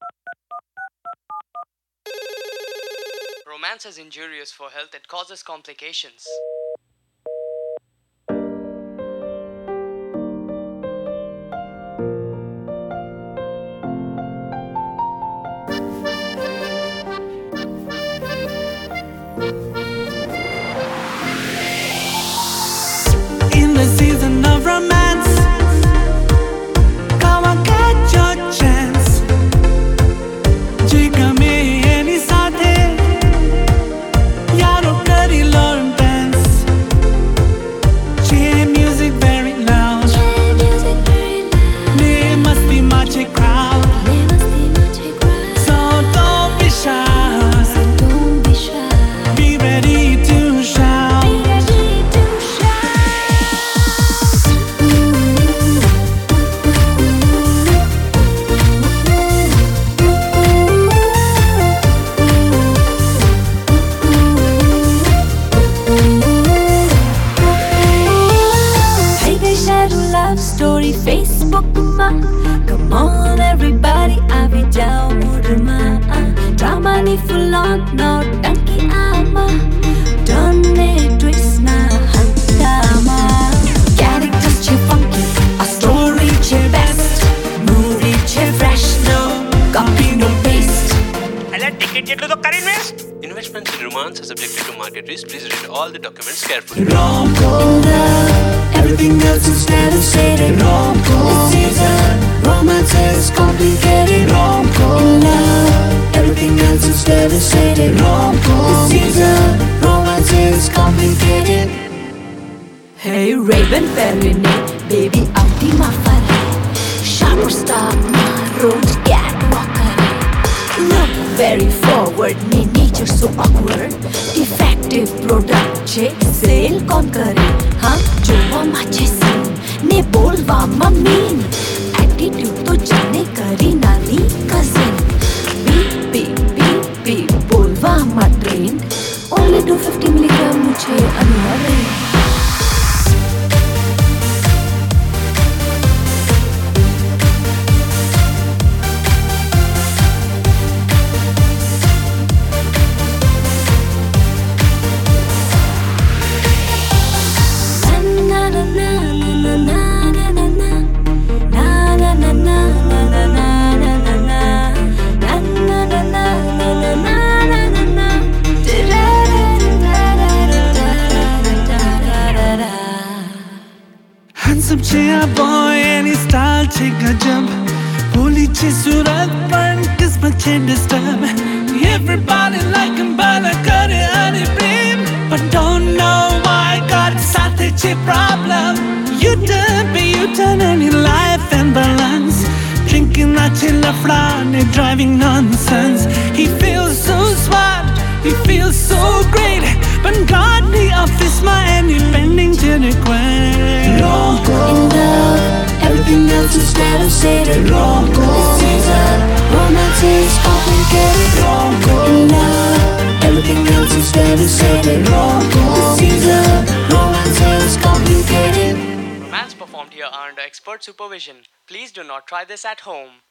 Romance is injurious for health, it causes complications. In the season of romance, come on, get your chance. Jika me any saathe, yaro kari learn dance. Che music very loud, ne must be mache crowd. So don't be shy, be ready to shout. Love story Facebook ma. Come on everybody, avi jao mood ma. Drama ni full on, no tanki ama. Don't twist na hangama. Characters che funky, a story che best, movie che fresh, no copy no paste. I'll ticket yet to the invest. Investments in romance are subjected to market risk. Please read all the documents carefully. Rom-com, everything else is devastating. Rom-com, this season, romance is complicated. Rom-com, love, everything else is devastating. Rom-com, this season, romance is complicated. Hey Raven Ferini, baby auntie ma fare. Sharp star ma road catwalker. Look very forward, me nature so awkward. Defective product che sale kon kare. हाँ जो माचे scene ने बोलवा मम्मीन. Attitude तो जाने करी नाली cousin. Beep beep beep beep बोलवा मा train. Only 250 milligram मुझे अनुवारे. Handsome che a boy and his style che gajab. Holy che surat pan kismat che disturb. Everybody like him but I got it honey blame. But don't know why got sathe che problem. You turn any life and balance. Drinking that che lafra ne driving nonsense. He feels so smart, he feels so great. But God the office my any pending to request. Rom-com, In love, everything else is devastated. Rom-com, this season, romance is complicated. Rom-com, in love, everything else is devastated. Rom-com, this season, romance is complicated. Romance performed here are under expert supervision. Please do not try this at home.